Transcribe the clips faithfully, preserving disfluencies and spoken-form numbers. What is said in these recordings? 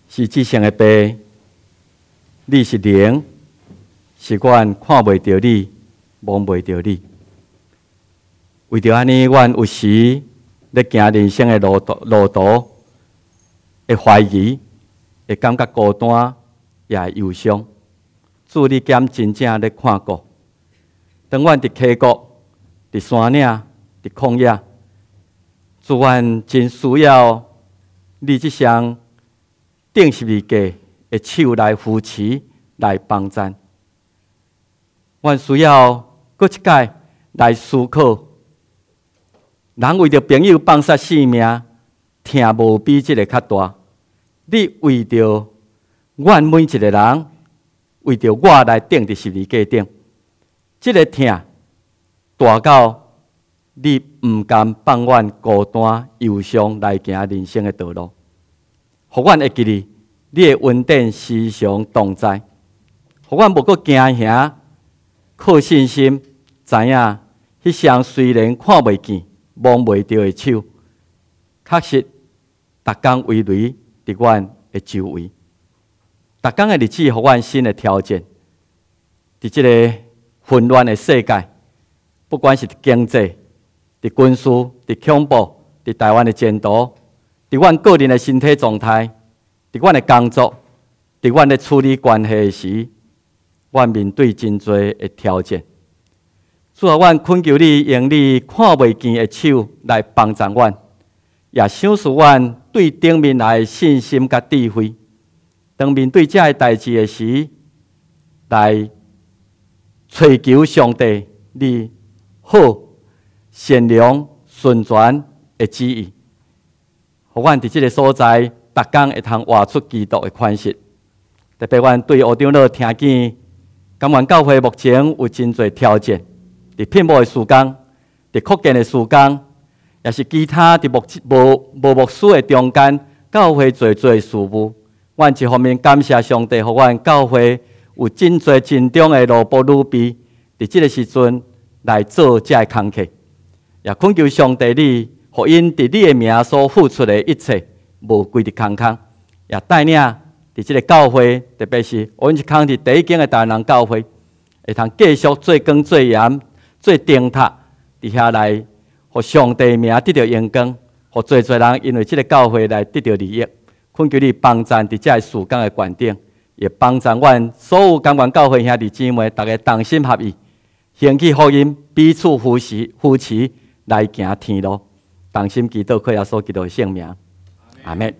是至圣的爸，你是灵，是阮看袂到你，摸袂到你。为着安尼，阮有时咧行人生的路途，路途会怀疑，会感觉孤单，也会忧伤。主，你减真正咧看顾。当阮伫溪谷、伫山岭、伫旷野，主，阮真需要你这项定十字架的手来扶持、来帮助。阮需要搁一摆来思考，人为着朋友放杀性命，疼无比这个较大。你为着阮每一个人，为着我来钉伫十字架顶，这个疼大到你毋甘放阮孤单忧伤来行人生的道路，互阮会记哩，你的恩典时常同在，互阮无搁惊吓，靠信心，知影迄双虽然看袂见、摸袂到的手，确实逐工围围伫阮的周围。逐工的日子，互阮新的挑战，伫即个混乱的世界，不管是经济、伫军事、伫恐怖、伫台湾的前途，伫阮个人的身体状态，伫阮的工作，伫阮咧处理关系时，阮面对真侪的挑战。主啊，阮恳求你用你看袂见的手来帮助阮，也赏赐阮对顶面来的信心甲智慧。当面对这些代志的时，来追求上帝你好、善良、顺全的旨意，互阮伫即个所在，逐工会通活出基督的款式。特别阮对乌长老听见，甘愿教会目前有真侪挑战，伫聘牧的事工，伫扩建的事工，也是其他伫牧无无牧师的中间，教会做做事务。阮一方面感谢上帝，互阮教会有真侪真重的罗布女婢，伫即个时阵来做这个工课，也恳求上帝你，互因伫你的名所付出的一切，无归伫空空，也带领伫即个教会，特别是阮一康伫第一间的台南教会，会通继续做光做盐、做灯塔，伫遐来，互上帝名得到荣光，互侪侪人因为即个教会来得到利益。恳求你帮助伫这事工的观点，也帮助阮所有感官教会兄弟姊妹，大家同心合意，兴起福音，彼此扶持、扶持来行天路。同心祈祷，靠耶稣基督的圣名，阿门。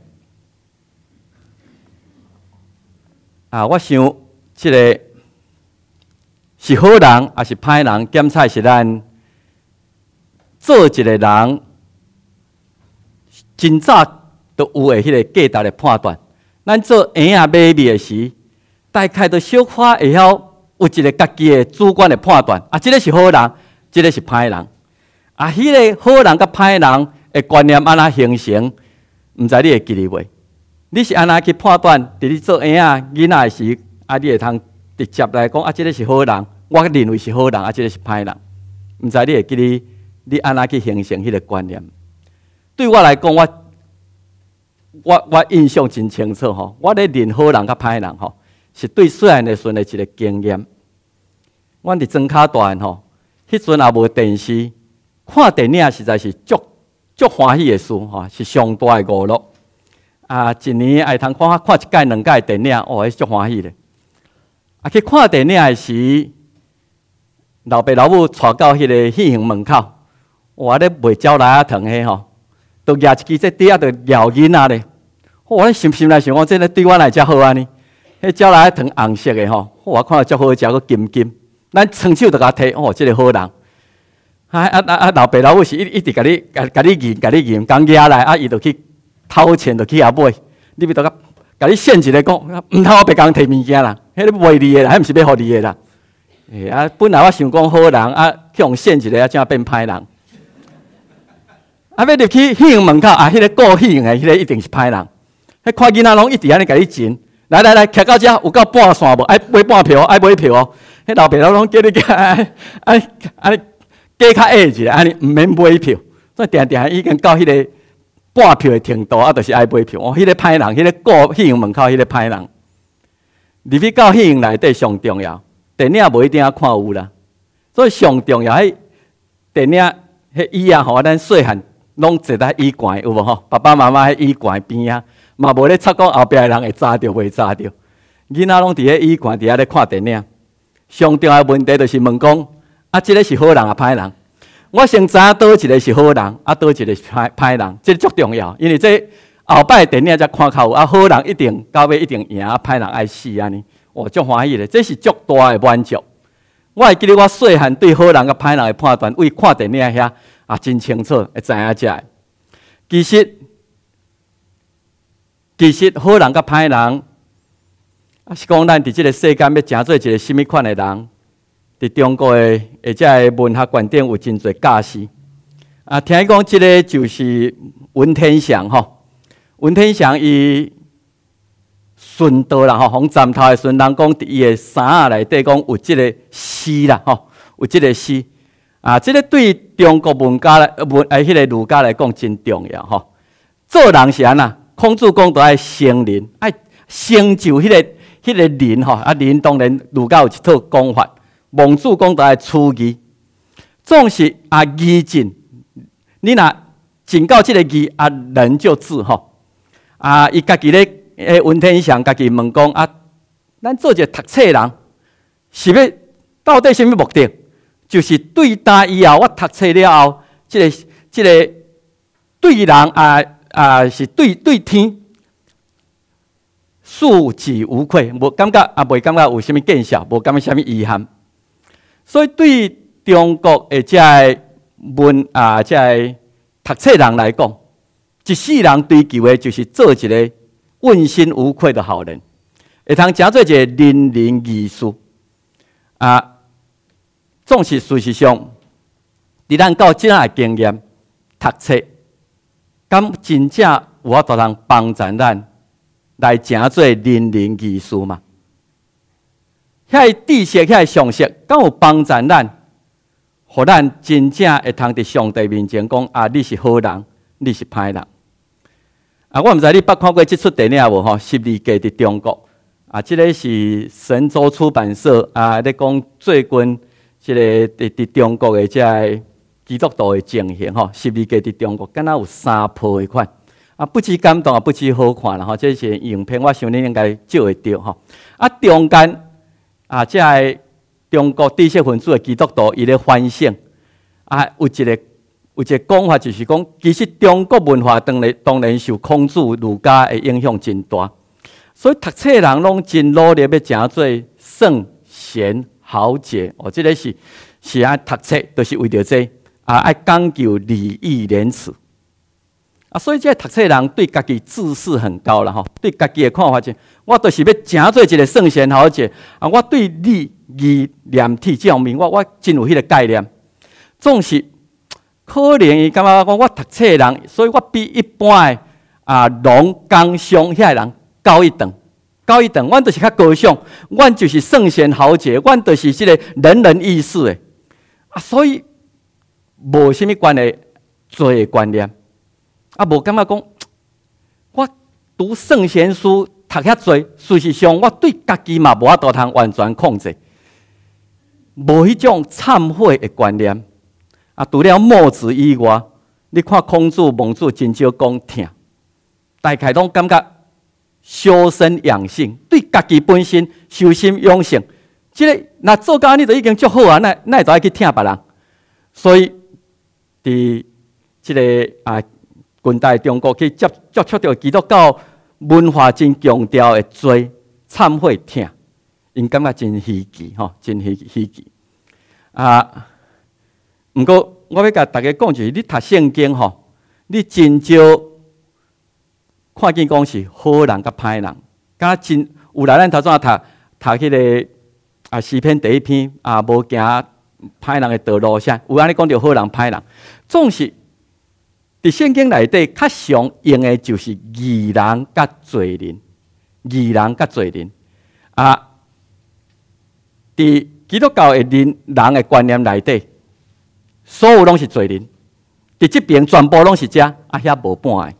啊，我想即个是好人还是歹人，检测是咱做一个人真早都有的迄个价值的判断。咱做婴仔买米的时，大概都小可会晓有一个家己的主观的判断。啊，即个是好人，即个是歹人。啊，迄个好人甲歹人的观念安怎形成？毋知你会记哩袂？你是安怎去判断？伫你做婴仔囡仔的时，啊，你会通直接来讲啊，即个是好人，我认为是好人，啊，即个是歹人。毋知你会记哩？你安怎去形成迄个观念？对我来讲，我。我我印象真清楚吼，我咧认好人甲歹人吼，是对细汉的时阵的一个经验。阮伫庄卡大汉吼，迄阵也无电视，看电影实在是足足欢喜的事吼，是上大的娱乐。啊，一年会通看看一届两届电影，哦，迄足欢喜咧。啊，去看电影的时，老爸老母带到迄个戏院门口，我咧卖鸟奶啊糖迄吼。都举一支这底下就撩囡仔咧，我心心来想，我这个对我来遮好安尼。迄鸟来糖红色的吼，我看到足好食，佫金金。咱双手就甲摕，哦，这个好人。啊啊啊啊！老爸老母是一一直甲你、甲甲你认、甲你认，刚举来啊，伊就去偷钱，就去遐买。你咪都甲甲你限一个讲，毋通我别讲摕物件啦，迄个卖你的啦，迄毋是要互你的啦。诶啊，本来我想讲好人啊，去用限一个啊，怎变歹人？啊！要入去戏院门口啊，迄、那个顾戏院的，迄、那个一定是歹人。迄看囡仔拢一直安尼甲你钱，来来来，徛到遮有够半线无？爱买半票，爱买票哦。迄老爸老拢叫你加安安安加较矮一下，安尼毋免买票。所以定定已经到迄个半票的程度，啊，就是爱买票。哦，迄、那个歹人，迄、那个过戏院门口迄个歹人，入去到戏院内底上重要，电影无一定要看有啦。所以上重要，迄电影迄椅啊，吼，咱细汉拢坐在椅馆有无吼？爸爸妈妈迄椅馆边啊，嘛无咧插讲后壁的人会扎着袂扎着。囡仔拢伫咧椅馆伫遐咧看电影。上重要的问题就是问讲，啊，即、這個是好人啊，歹人？我先知影倒一個是好人，啊，倒一個是歹歹人，這足重要。因為這後擺電影才看較有，啊，好人一定到尾一定贏，啊，歹人愛死安尼。我足歡喜咧，這是足大的滿足。我會記得我細漢對好人甲歹人的判斷，為看電影遐啊真清楚，會知影遮。其實其實好人甲歹人。啊，是讲咱伫即个世間要成做一个什么款的人？伫中國的或者的文學觀點有真侪教示。啊，聽講即個就是文天祥吼，文天祥伊順道啦吼，從站頭的時陣，人講伫伊的衫仔內底講有即個詩啦吼，有即個詩。啊，即、這個對中國文家來文誒迄個儒家來講真重要吼。做人是安那，孔子講都愛成仁，愛成就迄、那個。迄个仁吼，啊仁當然儒家有一套講法，孟子講到愛處義，總是啊義盡。你若盡到即個義，啊人就智吼。啊，伊家己咧，誒文天祥家己問講啊，咱做一個讀冊人，是要到底什麼目的？就是對待以後，我讀冊了後，即、這個即、這個對人啊啊是對對天。恕己無愧，無感覺啊，袂感覺有啥物見效，無感覺啥物遺憾。所以對中國的這個文啊，這個讀冊人來講，一世人追求的就是做一個問心無愧的好人，會通成做一個仁人義士啊。總是事實上，佇咱到即仔經驗，讀冊，敢真正有法度通幫助咱？來成做仁人義士嘛？遐知識、遐常識，敢有幫助咱，互咱真正會通佇上帝面前講啊，你是好人，你是歹人。啊，我毋知你捌看過即出電影無吼？十二家佇中國啊，即、這個是神州出版社啊，咧講最近即個佇佇中國的即個基督徒的情形吼，十二家佇中國，敢若有三鋪的款。啊，不止感動，也不止好看啦！吼，這是影片，我想你應該照會到吼。啊，中間啊，即個中國知識分子的基督徒，伊咧反省啊，有一個有一個講法，就是講，其實中國文化當然當然受孔子、儒家的影響真大，所以讀冊人攏真努力要成做聖賢豪傑。哦，這個是是啊，讀冊就是為着這啊，愛講究禮義廉恥。啊，所以這讀冊人對家己自視很高啦，吼，對家己的看法就，我就是要成做一個聖賢豪傑啊！我對禮義廉恥這方面，我我真有迄個概念。總是可能伊感覺講我讀冊人，所以我比一般的啊農工商遐人高一等，高一等。阮就是較高尚，阮就是聖賢豪傑，阮就是即個仁人義士的啊，所以無啥物關係做的觀念。啊，無感覺講，我讀聖賢書讀遐濟，事實上我對家己嘛無法度通完全控制，無迄種懺悔的觀念。啊，除了墨子以外，你看孔子、孟子真少講疼，大概攏感覺修身養性，對家己本身修心養性，即、這個若做到你就已經足好啊，那那就愛去疼別人。所以佇即個啊。近代中國去接接觸到基督教文化真強調的罪、懺悔、疼，因感覺真稀奇吼，真稀稀奇啊！毋過我要甲大家講就是，你讀聖經吼，你真少看見講是好人甲歹人，敢真有來咱頭先讀讀迄個啊詩篇第一篇啊，無行歹人的道路啥，有安尼講到好人歹人，總是。佇聖經內底，較常用的就是義人甲罪人，義人甲罪人啊。佇基督教的人人的觀念內底，所有攏是罪人。佇即邊全部攏是遮，啊遐無半個。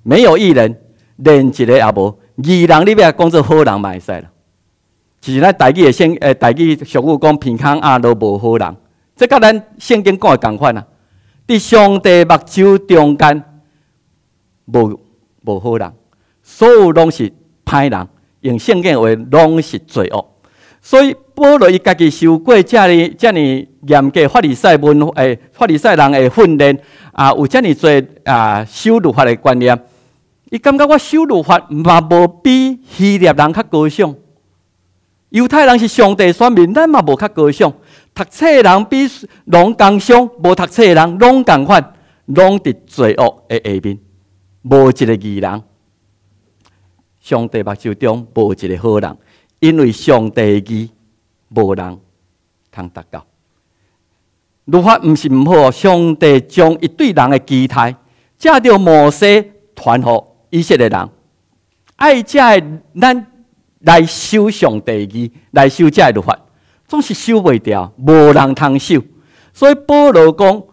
没有义人，连一个也无。义人你要讲做好人嘛会使啦。其实咱台语的圣诶，台语俗语讲鼻孔鸭都无好人，这甲咱圣经讲的共款啊。伫上帝目睭中间，无无好人，所有拢是歹人，用圣经话拢是罪恶。所以保罗伊家己受过遮尔遮尔严格法利赛文诶法利赛人的训练啊，有遮尔多啊守律法的观念，伊感觉我守律法嘛无比希腊人较高尚。犹太人是上帝选民，咱嘛无较高尚。读册的人比拢工商，无读册的人拢共款，拢伫罪恶的下面，无一个义人。上帝目睭中无一个好人，因为上帝的义无人通达到。律法毋是毋好，上帝将伊对人的期待，借着摩西传互以色列人，爱遮咱来守上帝的义，来守遮律法。总是守袂掉，无人通守。所以保罗讲，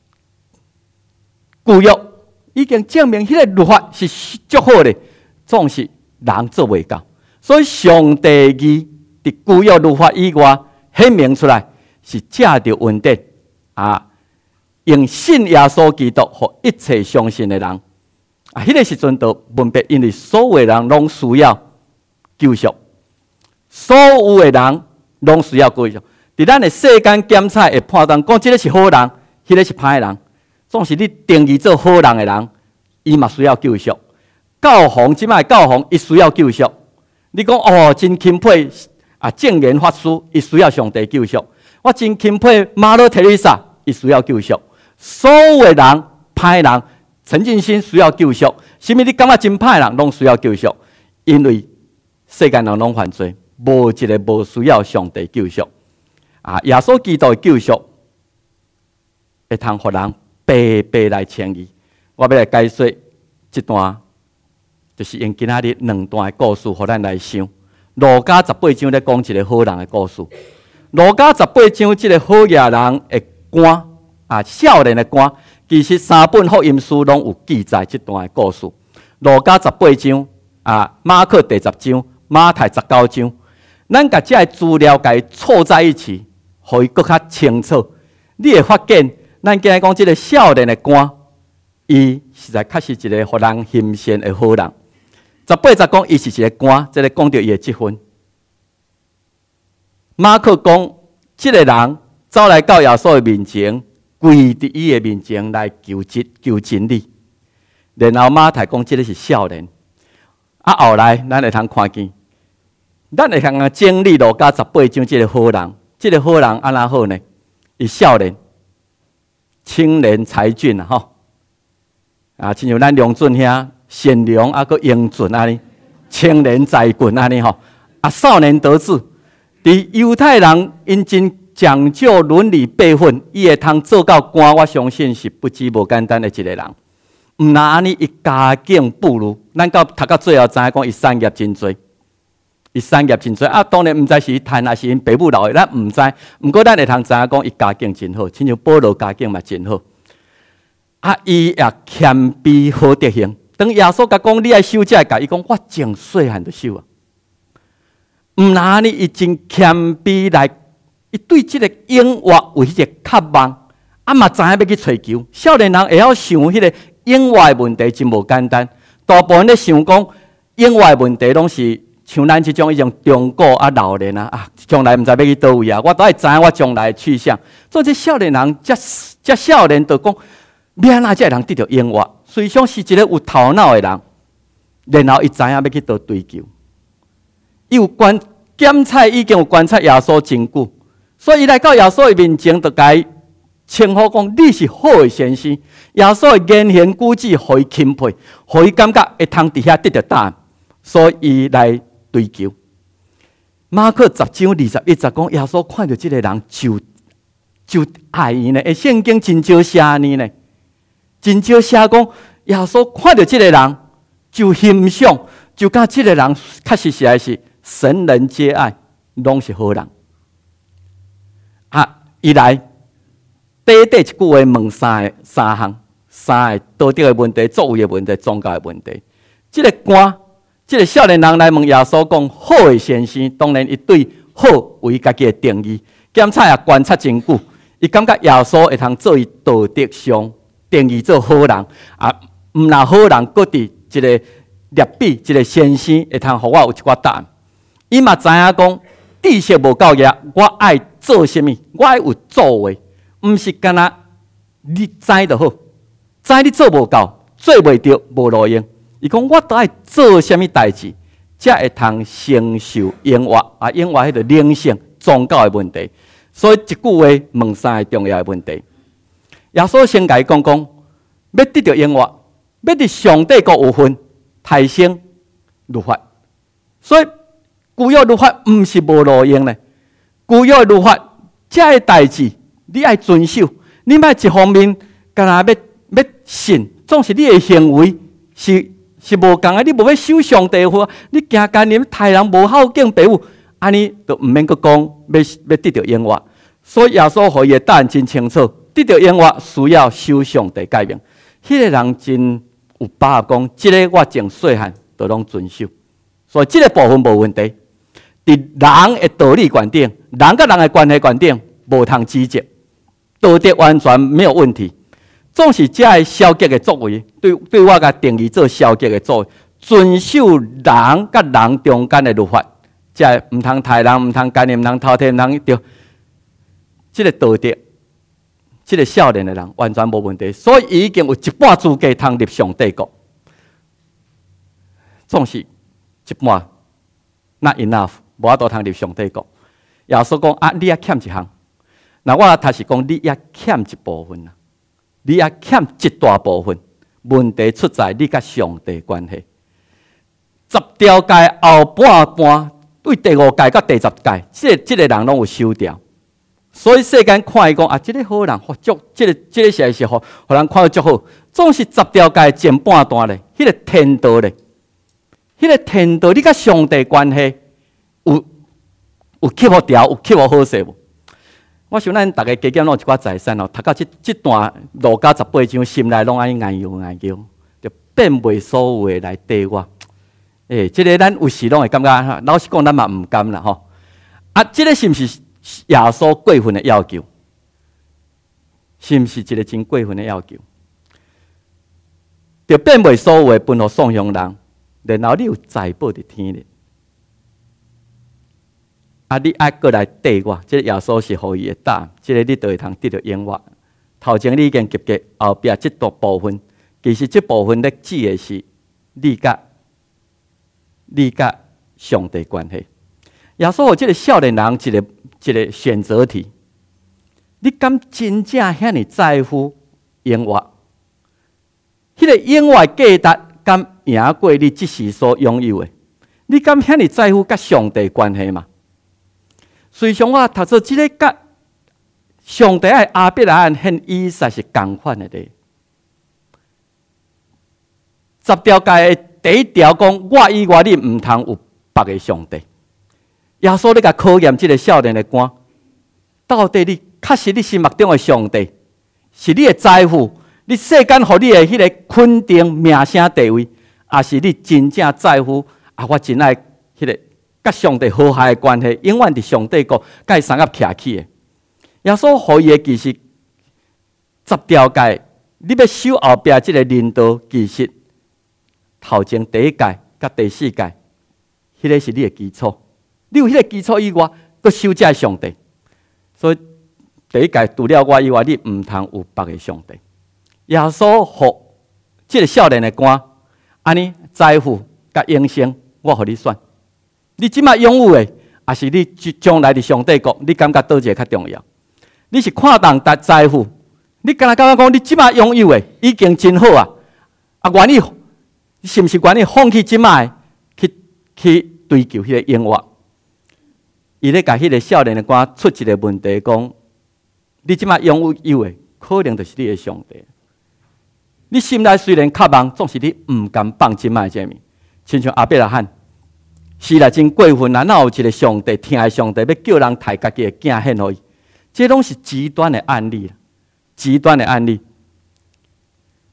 旧约已经证明迄个律法是足好的，总是人做袂到。所以上帝义伫旧约律法以外显明出来，是借着恩典啊，用信耶稣基督，互一切相信的人啊，迄、那个时阵就分别，因为所有的人拢需要救赎，所有的人。拢需要救赎。伫咱的世间检测会判断，讲即个是好人，迄个是歹人。总是你定义做好人的人，伊嘛需要救赎。教皇即摆教皇，伊需要救赎。你讲哦，真钦佩啊，正言法师，伊需要上帝救赎。我真钦佩马勒特丽莎，伊需要救赎。所有的人，歹人，陈进兴需要救赎。什么你感觉真歹人，拢需要救赎，因为世间人拢犯罪。无一个无需要上帝救赎啊！耶稣基督的救赎会通互人白白来称义。我要来解说这段，就是用今仔日两段的故事，互咱来想。路加十八章咧讲一个好人的故事。路加十八章这个好野人的官啊，少年的官，其实三本福音书拢有记载这段的故事。路加十八章啊，马可第十章，马太十九章。咱甲这资料甲伊凑在一起，互伊更较清楚。你会发现，咱今日讲这个少年的官，伊实在确实一个互人欣赏的好人。十八节讲伊是一个官，这个讲到伊的积分。马可讲，这个人走来到耶稣的面前，跪伫伊的面前来求真求真理。然后马太讲，这个是少年。啊，后来咱会通看见。咱会通经历路加十八章，这个好人，这个好人安怎好呢？伊少年、青年才俊啊，吼啊，亲像咱梁俊兄善良啊，佮英俊安尼，青年才俊安尼吼啊，少年得志。伫犹太人因真讲究伦理辈分，伊会通做到官，我相信是不止无简单的一个人。毋那安尼，伊家境不如，咱到读到最后知影讲伊产业真多。伊产业真多啊，当然毋知是伊趁还是因爸母留的，咱毋知。毋过咱会通知影讲，伊家境真好，亲像保罗家境嘛真好。啊，伊也谦卑好德行。当耶稣甲讲，你爱守这个，伊讲我从细汉就守啊。毋那呢，伊真谦卑来，伊对即个永活有迄个渴望，啊嘛知影要去追求。少年人会晓想迄个永活的问题真无简单，大部分咧想讲永活的问题拢是。像咱即种一种中古啊老年啊啊，将来毋知要去倒位啊，我都爱知影我将来的去向。所以这少年人，遮遮少年就讲，要安怎才会人得到永活？虽想是一个有头脑的人，然后伊知影要去倒追求。伊有观检测已经有观察耶稣真久，所以伊来到耶稣的面前，就甲伊称呼讲：你是好的先生。耶稣的言行举止，互伊钦佩，互伊感觉会通伫遐得到答案，所以伊来。追求马可十章二十一节讲，耶稣看到这个人就就爱伊呢。诶，圣经真少写呢呢，真少写讲耶稣看到这个人就欣赏，就讲这个人确实实在是神人皆爱，拢是好人。啊，伊来短短一句话问三三项， 三个道德的问题、作为的问题、宗教的问题。这个官，这个少年人来问耶稣讲：好的先生，当然伊对好为家己的定义，检查也观察真久，伊感觉耶稣会通做伊道德上定义做好人，啊，毋若好人，搁伫一个劣比，一个先生会通互我有一寡答案。伊嘛知影讲，知识无够业，我爱做啥物？我爱有作为，毋是干那你知就好，知你做无够，做袂着无路用。伊讲我都爱做啥物代志，才会通承受永活啊！永活迄个灵性宗教的问题，所以一句话问三个重要的问题。耶稣先甲伊讲讲，要得到永活，要伫上帝国有份，提升律法。所以旧约律法毋是无路用的，旧约律法这个代志你爱遵守，你莫一方面干那要要信，总是你的行为是是无共的，你无要守上帝的话，你行干念杀人无孝敬父母，安尼就毋免阁讲要要得到永活。所以耶稣互伊的答案真清楚，得到永活需要守上帝诫命。迄、那个人真有把握讲，即、这个我从细汉都拢遵守，所以即个部分无问题。伫人的道理观点，人甲人的关系观点，无通指责，道德完全没有问题。总是这个消极的作为，对对我甲定义做消极的作为，遵守人甲人中间的律法，即个毋通杀人，毋通奸淫，毋通偷窃，毋通着，即个道德，即个少年的人完全无问题。所以伊已经有一半资格通入上帝国，总是一半 not enough。无法度通入上帝国。耶稣讲啊，你也欠一项。那我他是讲你也欠一部分啊，你也欠一大部分。问题出在你甲上帝关系。十条诫后半半对第五诫甲第十诫，即、这个即、这个人拢有收掉。所以世间看伊讲啊，即、这个好人福足，即、这个即、这个是是互互人看到足好。总是十条诫前半段咧，迄、那个天道咧，迄、那个天道你甲上帝关系。有有吸互调，有吸互好势无？我想咱大家加减拢有一寡财产哦，读到即即段路加十八章，心内拢安尼研究研究，就变袂所有的来对我。诶、欸，即、这个咱有时拢会感觉，老实讲，咱嘛毋甘啦吼。啊，即、这个是毋是耶稣过分的要求？是毋是一个真过分的要求？就变袂所有的分互送向人，然后你有财宝伫天里。啊！你爱过来对我，这个耶稣是互伊的答案，这个你就会通得到永活。头前你已经及格，后壁这大部分，其实这部分咧指的是你甲你甲上帝关系。耶稣互这个少年人一个一个选择题：你敢真正遐尼在乎永活？迄、那个永活价值敢赢过你即时所拥有的？你敢遐尼在乎甲上帝关系嘛？虽然我读做即个甲上帝爱阿伯拉罕献以撒是共款的咧。十条诫的第一条讲：我以外你毋通有别个上帝。耶稣咧甲考验即个少年的肝，到底你确实你心目中的上帝是你的财富，你世间互你的迄个肯定名声地位，还是你真正在乎啊？我真爱迄个。甲上帝和谐的关系，永远伫上帝国，甲伊三合徛起的。耶稣互伊的其实十条诫，你要守后壁即个领导，其实头前第一诫甲第四诫，迄、那个是你的基础。你有迄个基础以外，佮守这上帝。所以第一诫除了我以外，你毋通有别个上帝。耶稣互即个少年的肝，安尼财富甲永生，我互你选。你即摆拥有的，还是你将来的上帝国？你感觉倒一个较重要？你是看重达财富，你敢若感觉讲你即摆拥有的已经真好啊？啊，愿意是毋是愿意放弃即摆去去追求迄个永活？伊咧甲迄个少年的官出一个问题，讲你即摆拥有的，可能就是你的上帝。你心内虽然渴望，总是你毋甘放即摆这物，亲像阿伯拉罕。是啦，真过分啦！哪有一个上帝听的上帝要叫人抬家己的囝献互伊？这拢是极端的案例，极端的案例。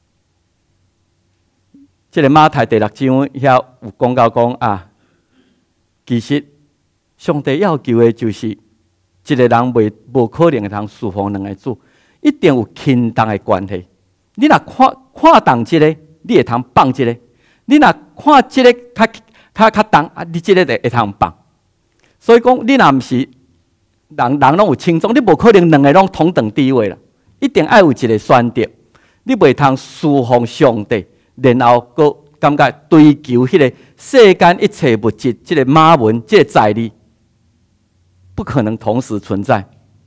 这个马太第六章遐有讲到讲啊，其实上帝要求的就是一个人袂无可能会通侍奉两个主，一定有亲同的关系。你若看看重这个，你会通放这个；你若看这个较较较重，啊，你这个就会通放。所以讲，你若毋是人人拢有轻重，你无可能两个拢同等地位啦。一定要有一个选择，你袂通侍奉上帝，然后佫感觉追求迄个世间一切物质，即、这个马文，即、这个财力，不可能同时存在。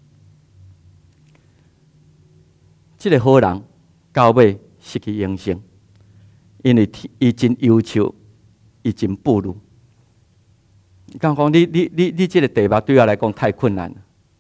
即、这个好人到尾失去永生，因为伊真优秀，伊真不如。讲讲你你你你即个题目对我来讲太困难了。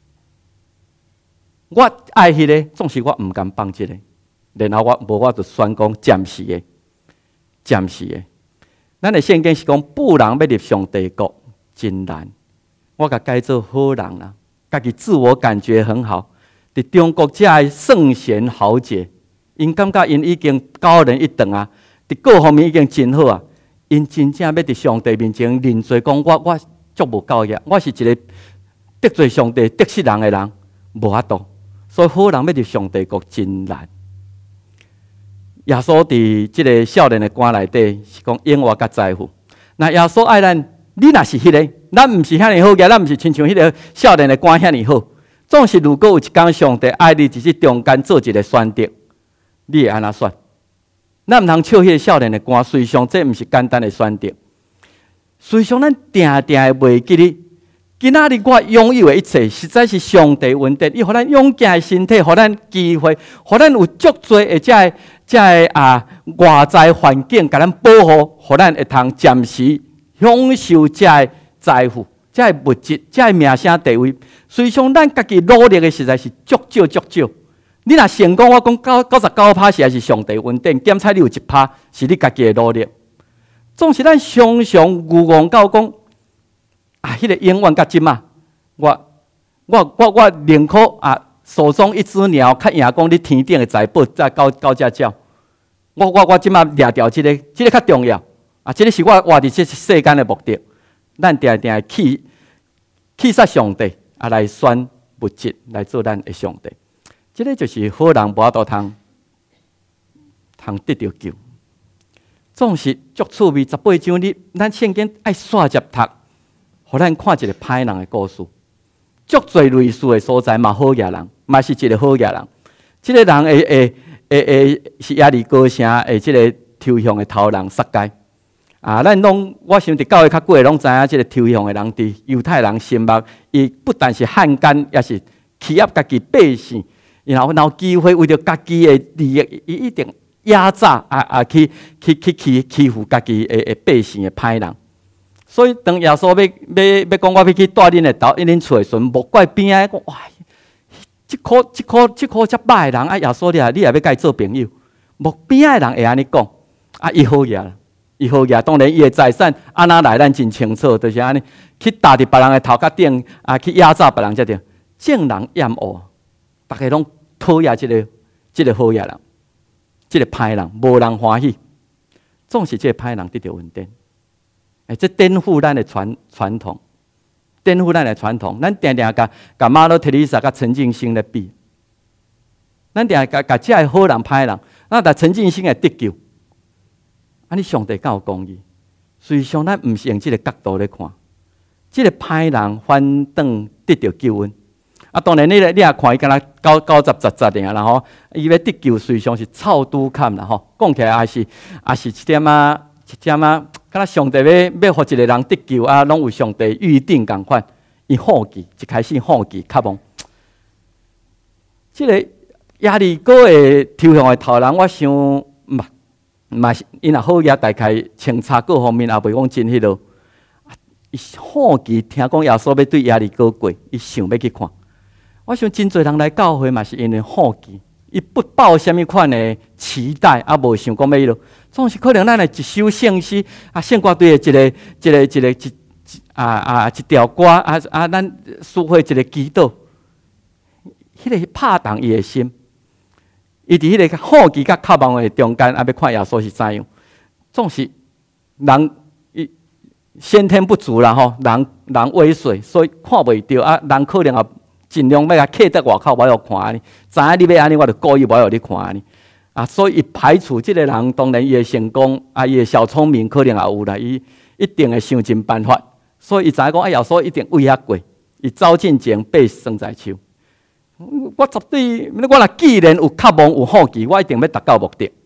我爱迄个，总是我毋甘放即个，然后我无我就选讲暂时的，暂时的。咱的圣经是讲，不人要入上帝国真难。我甲改做好人啦，家己自我感觉很好。伫中国遮的圣贤豪杰，因感觉因已经高人一等啊，伫各方面已经真好啊。因真正要伫上帝面前认罪，讲我我足无教业，我是一个得罪上帝、得失人的人，无法度。所以好人要入上帝国真难。耶稣伫即个少年的官内底是讲永活甲财富。那耶稣爱咱，你若是迄、那个，咱毋是遐尼好嘅，咱毋是亲像迄个少年的官遐尼好。总是如果有一天上帝爱你，伫即中间做一个选择，你会安怎选？咱毋通笑迄个少年的官，随上这毋是简单的选择。随上咱定定会袂记你。今仔日我拥有的一切，实在是上帝恩典。伊互咱勇健的身体，互咱机会，互咱有足多的这个、这个啊外在环境，甲咱保护，互咱会通暂时享受这个财富、这个物质、这个名声地位。虽然咱家己努力的实在是足少足少。你若成功，我讲九九十九趴是还是上帝恩典，检查你有一趴是你家己的努力。总是咱常常愚妄到讲。啊！迄、那个永远甲即嘛，我我我我宁可啊，手中一只鸟，较赢讲你天顶的财宝，再高高只鸟。我我我即嘛掠掉即、这个，即、这个较重要啊！即、这个是我活伫即世间的目的。咱定定去去杀上帝啊，来选物质来做咱的上帝。即、这个就是好人无法度通通得到救。总是足趣味，十八章你咱圣经爱煞接读。互咱看一个歹人的故事，足侪类似的所在嘛，好野人，嘛是一个好野人。即、这个人会会会会是耶利哥城的即个抽象的头人撒该啊，咱拢我想伫教会较久的拢知影，即个抽象的人伫犹太人心目，伊不但是汉奸，也是欺压家己百姓，然后然后机会为着家己的利益，伊一定压榨啊啊去去去欺欺负家己的的百姓的歹人。所以，当耶稣要要要讲，我要去带恁的头，因恁厝的时阵，莫怪边仔讲哇，即颗即颗即颗遮歹的人啊！耶稣你啊，你也要甲伊做朋友，莫边仔的人会安尼讲啊，伊好嘢啦，伊好嘢。当然，伊的财产安怎来，咱真清楚，就是安尼去踏伫别人的头壳顶啊，去压榨别人才对。正人厌恶，大家拢讨厌即个即个好嘢人，即个歹人无人欢喜，总是即个歹人得到稳定。哎，这颠覆咱的传传统，颠覆咱的传统。咱定定甲甲马勒提里莎甲陈进兴来比，咱定甲甲这个好人歹人，那但陈进兴会得救。啊，你上帝敢有公义？实际上，咱毋是用这个角度来看，这个歹人反倒得到救恩。啊，当然你你也看伊敢若九九十十十尔，然后伊要得救，实际上是臭拄坎啦吼。讲起来也是也是一点啊，一点啊。敢若上帝要要互一个人得救啊，拢有上帝预定共款。伊好奇，一开始好奇，渴望。即、这个耶利哥的抽象的头人，我想嘛嘛是，因若好也大概清查各方面也袂讲真迄落。伊好奇听讲耶稣要对耶利哥过，伊想要去看。我想真侪人来教会嘛，是因为好奇。伊不抱什么款的期待，啊，无想讲要迄落，总是可能咱的一首圣诗啊，圣歌队的一个、一个、一个、一啊啊一条歌啊啊，咱抒发一个祈祷，迄、那个拍动伊的心，伊伫迄个好奇甲渴望的中间，啊，要看耶稣是怎样。 总是人伊先天不足啦吼，人人猥琐，所以看袂到啊。人可能也尽量要甲客在外口，无要看你。知影你要安尼，我就故意无要你看你。啊，所以伊排除即个人，当然伊会成功，啊，伊会小聪明，可能也有啦。伊一定会想尽办法，所以伊知影讲，啊，耶稣一定威胁过，伊走进前爬生在手。我绝对，我若既然有渴望有好奇，我一定要达到目的。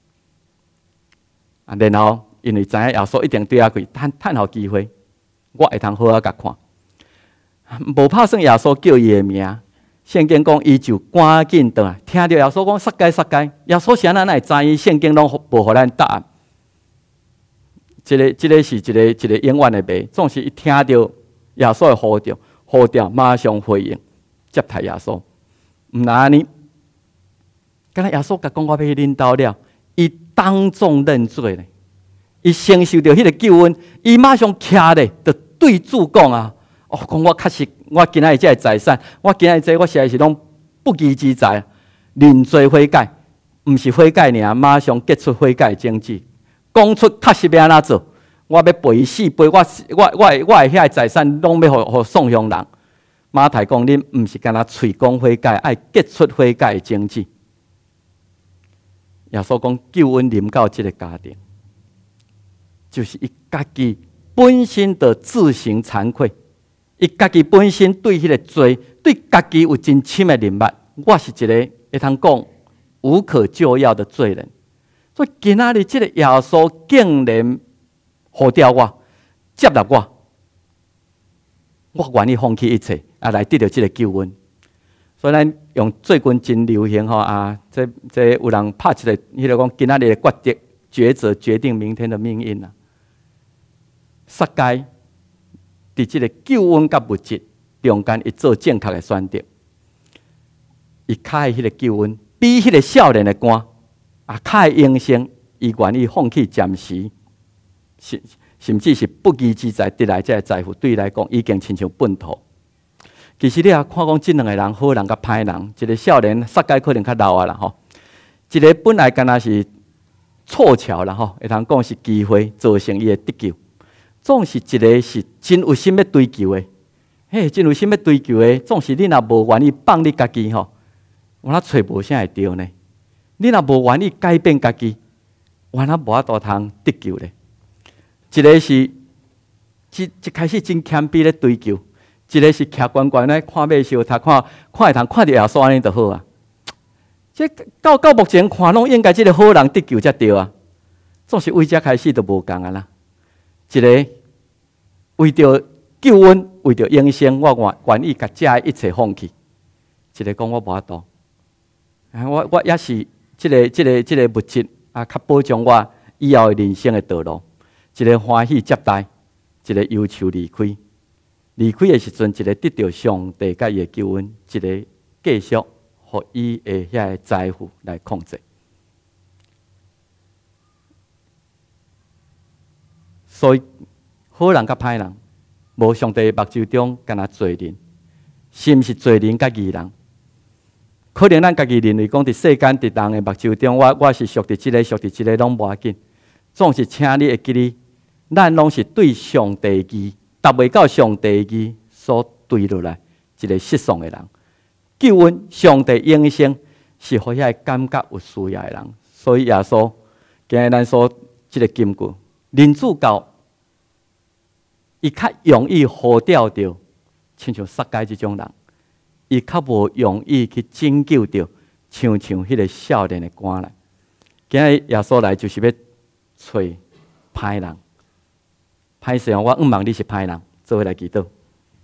啊，然后因为知影耶稣一定对我开，趁趁好机会，我会通好好甲看。无拍算耶稣叫伊的名。圣经讲，伊就赶紧倒来，听到耶稣讲撒该撒该，耶稣是安怎会知影？圣经拢无互咱答案。这个、这个是一个一个永远的谜。总是一听到耶稣的呼召，呼召马上回应，接待耶稣。毋然安尼，敢若耶稣甲讲我要去领导了，伊当众认罪咧，伊承受到迄个救恩，伊马上徛咧，就对主讲啊，哦，讲我确实。我今仔日这个财产，我今仔日这我实在是拢不义之财，认罪悔改，毋是悔改尔，马上结出悔改证据，讲出确实要安怎做，我要赔伊四倍，我我我我的遐财产拢要互互送向人。马太讲，恁毋是干那嘴讲悔改，爱结出悔改的证据。耶稣讲，救恩临到这个家庭，就是伊家己本身的自行惭愧。伊家己本身对迄个罪，对家己有真深的认捌。我是一个会通讲无可救药的罪人，所以今仔日这个耶稣竟然呼召我、接纳我，我愿意放弃一切，啊，来得到这个救恩。所以咱用最近真流行吼啊，这这有人拍一个，迄个讲今仔日的决定抉择决定明天的命运啊，撒该。伫即个救恩甲物质中间，伊做正确的选择。伊卡的迄个救恩，比迄个少年的官啊，卡的英雄，伊愿意放弃暂时，甚甚至是不义之财得来这个财富，对伊来讲已经亲像粪土。其实你也看讲，即两个人，好人甲歹人，一个少年撒该可能较老啊啦吼，一个本来敢若是凑巧啦吼，会通讲是机会造成伊的得救。总是一个是真有心要追求的，嘿，真有心要追求的，总是你若无愿意放你家己吼，我若找无啥会对呢？你若无愿意改变家己，我若无法度通得救咧。一个是一一开始真谦卑咧追求，一个是徛悬悬咧看马小读，看看会通看到耶稣安尼就好啊。这到到目前看拢应该即个好人得救才对啊，总是为遮开始就无共啊啦。一个为着救恩，为着永生，我愿愿意甲遮一切放弃。一个讲我无法度，我我也是即个即个即个物质啊，较保障我以后人生的道路。一个欢喜接待，一个忧愁离开。离开的时阵，一个得到上帝甲伊的救恩，一个继续互伊的遐个财富来控制。所以，好人甲歹人，无上帝目睭中敢若罪人，是毋是罪人甲义人？可能咱家己认为讲，伫世间伫人的目睭中，我我是属伫即个，属伫即个，拢无要紧。总是请你会记哩，咱拢是对上帝义，达袂到上帝义所对落来一个失丧的人。救恩，上帝永生是互遐感觉有需要的人。所以耶稣今日咱所即个金句。人主教，伊较容易呼召着，亲像撒该即种人，伊较无容易去拯救着，像像迄个少年的官来。今日耶稣来就是要找歹人，歹势我毋望你是歹人，做伙来祈祷。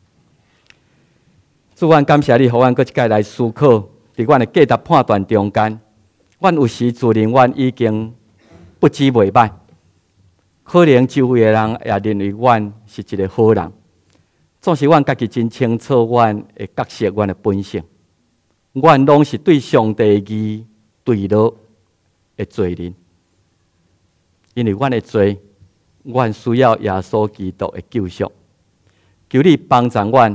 主，阮感谢你，互阮搁一届来思考，伫阮的价值判断中间，阮有时自认阮已经不知袂歹。可能周围的人也认为阮是一个好人，总是阮家己真清楚阮的角色，阮的本性。阮拢是对上帝义对落的罪人，因为阮的罪，阮需要耶稣基督的救赎。求你帮助阮，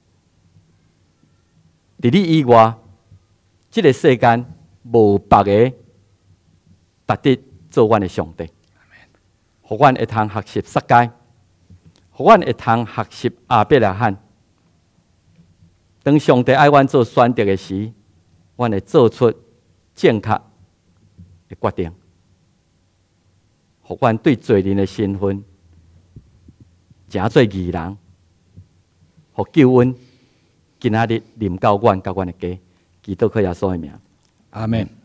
伫你以外，这个世间无别个值得做阮的上帝。 互阮会通学习撒该，互阮会通学习亚伯拉罕。当上帝爱阮做选择的时，阮会做出正确的决定，互阮对罪人的身份诚做义人，互救恩今仔日临到阮甲阮的家，祈祷靠耶稣的名， 阿门。